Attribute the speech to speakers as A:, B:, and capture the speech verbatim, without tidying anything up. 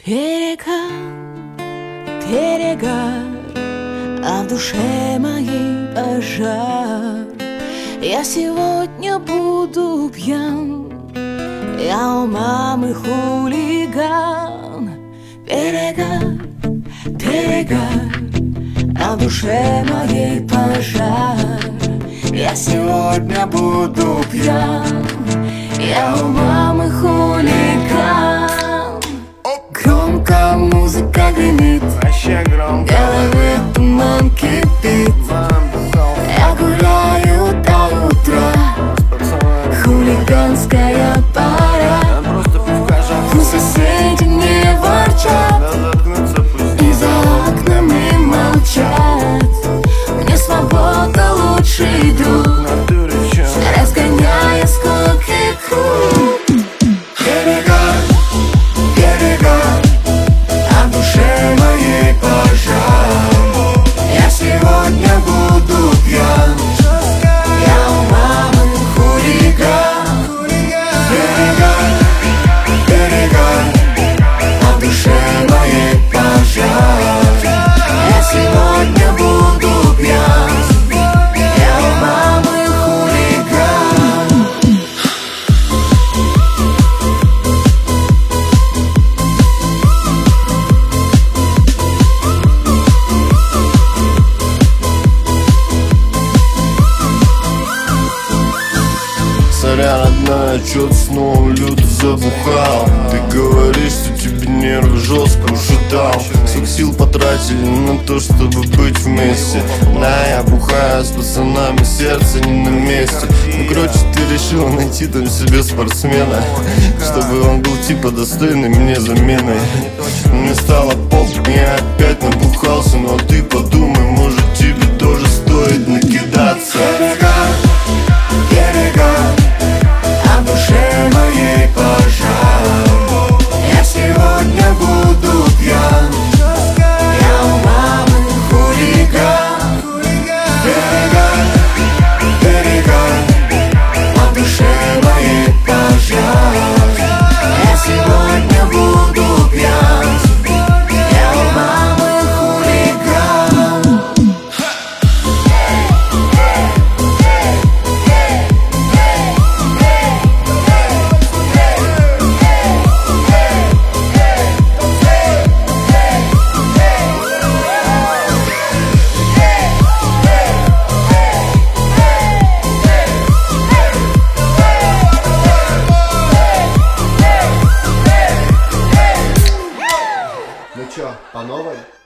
A: Перегар, перегар, а в душе моей пожар. Я сегодня буду пьян, я у мамы хулиган. Перегар, перегар, а в душе моей пожар. Я сегодня буду пьян, я у мамы хулиган. Громко музыка гремит, в голове туман кипит. Я гуляю до утра, хулиганская пора. Но соседи не ворчат и за окнами молчат. Мне свобода лучший друг, разгоняя скуки круг. Перегар, перегар, а в душе моей пожар. Я сегодня буду пьян, я у мамы хулиган. Перегар, перегар, а в душе моей пожар. Я сегодня буду пьян, я у мамы хулиган.
B: Сорян, родная, чё-то снова люто забухал. Ты говоришь, что тебе нервы жестко ушатал. Всех сил потратили на то, чтобы быть вместе. Да, я бухаю с пацанами, сердце не на месте. Ну, короче, ты решила найти там себе спортсмена, чтобы он был типа достойный мне заменой. Мне стало похуй, я опять набухался. Но ты подумай, может тебе тоже стоит накидаться.
A: Перегар, перегар, а в душе моей пожар. Я сегодня буду пьян, я у мамы хулиган. Перегар, перегар, а в душе моей пожар. Я сегодня буду пьян, я у мамы хулиган.
B: Ну чё, по новой?